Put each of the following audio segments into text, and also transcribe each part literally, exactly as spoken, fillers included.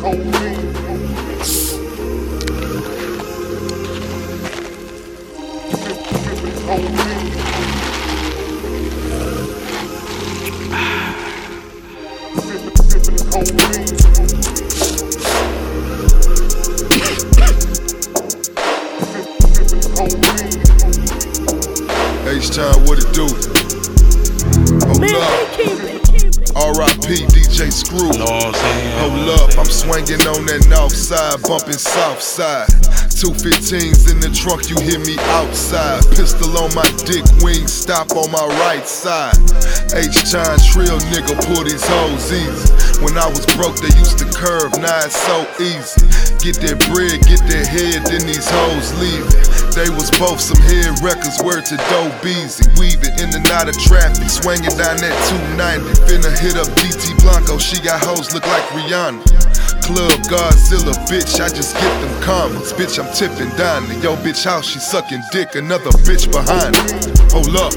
H-Time, what it do? Hold up. R I P D J Screw. Hold up, I'm swinging on that north side, bumping south side. two fifteens in the trunk, you hear me outside. Pistol on my dick, wing stop on my right side. H-Time, trill nigga, pull these hoes easy. When I was broke, they used to curve, now it's so easy. Get that bread, get that head, then these hoes leave it. They was both some head records, word to Dope Beezy. Weaving in and out of traffic, swinging down that two ninety. Finna hit up D T Blanco, she got hoes look like Rihanna. Club Godzilla, bitch, I just get them comments. Bitch, I'm tipping down to yo bitch house, she sucking dick, another bitch behind her. Hold up.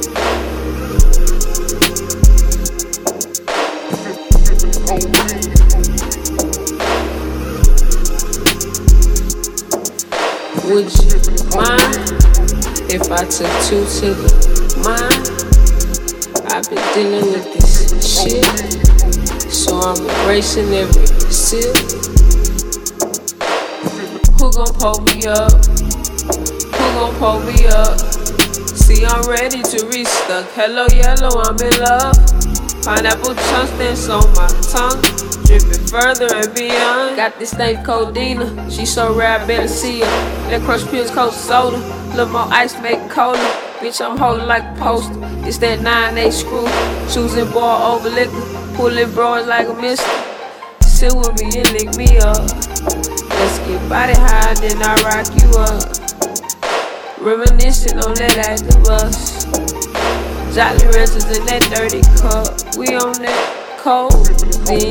Would you mind if I took two to the mind? I've been dealing with this shit, so I'm embracing every sip. Who gon' pull me up? Who gon' pull me up? See, I'm ready to restuck. Hello, yellow, I'm in love. Pineapple chunks dance on my tongue, dripping further and beyond. Got this thing codeina, she so rare I barely see her. That crush pills, cold soda, little more ice make cola. Bitch, I'm holding like a poster. It's that nine eight screw, choosing ball over liquor, pulling bras like a mister. Sit with me and lick me up. Let's get body high, then I rock you up. Reminiscing on that active bus. Jolly Ranchers in that dirty cup. We on that codeine.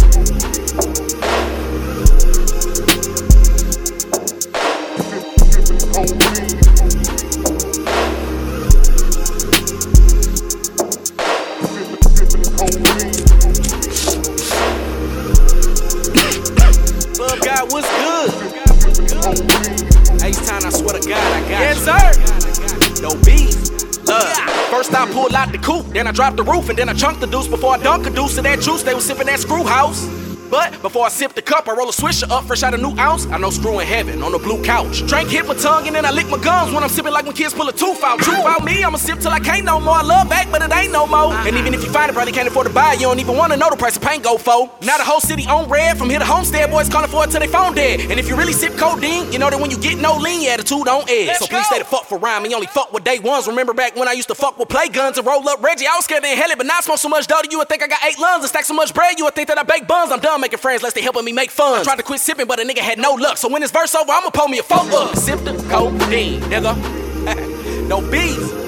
Love God, what's good? H-Time, I swear to God, I got yes, you. Yes, sir. No beef. Love. First I pull out the coupe, then I drop the roof, and then I chunk the deuce before I dunk a deuce of that juice. They was sipping that screw house. But before I sip the cup, I roll a swisher up, fresh out a new ounce. I know screw in heaven on the blue couch. Drink, hit my tongue, and then I lick my gums when I'm sipping like when kids pull a tooth out. Truth about me, I'ma sip till I can't no more. I love back, but it ain't no more. And even if you find it, probably can't afford to buy it. You don't even wanna know the price of paint go for. Now the whole city on red, from here to Homestead, boys calling for it till they phone dead. And if you really sip codeine, you know that when you get no lean, your attitude on edge. So please stay the fuck for rhyme, me only fuck with day ones. Remember back when I used to fuck with play guns and roll up Reggie. I was scared to inhale it, but now I smoke so much dough that you would think I got eight lungs. And stack so much bread, you would think that I bake buns. I'm done making friends, lest they help me make fun. I tried to quit sipping, but a nigga had no luck. So when this verse over, I'ma pull me a folk up. Sip the codeine, nigga. No beef.